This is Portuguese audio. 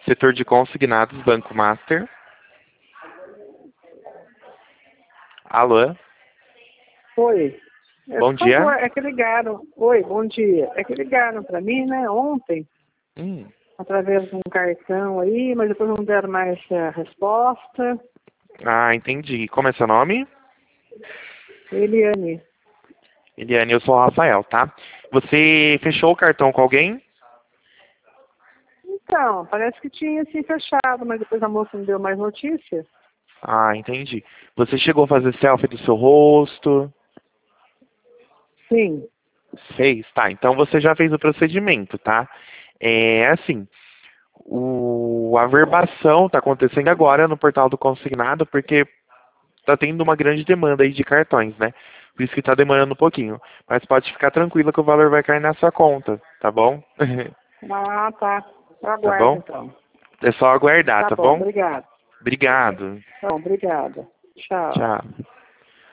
setor de consignados, Banco Master. Alô? Oi. Bom Por dia. favor, é que ligaram. Oi, bom dia. É que ligaram para mim, né, ontem, Hum, através de um cartão aí, mas depois não deram mais a resposta. entendi. Como é seu nome? Eliane. Eliane, eu sou o Rafael, tá? Você fechou o cartão com alguém? Então, parece que tinha se fechado, mas depois a moça não deu mais notícia. Entendi. Você chegou a fazer selfie do seu rosto? Sim. Fez? Tá, então você já fez o procedimento, tá? É assim, a averbação está acontecendo agora no portal do consignado, porque está tendo uma grande demanda aí de cartões, né? Por isso que está demorando um pouquinho. Mas pode ficar tranquila que o valor vai cair na sua conta, tá bom? Ah, tá. Eu Tá aguardo, bom? então. É só aguardar, Tá tá bom, bom? obrigado. Obrigado. Tá bom, obrigada. Tchau. Tchau.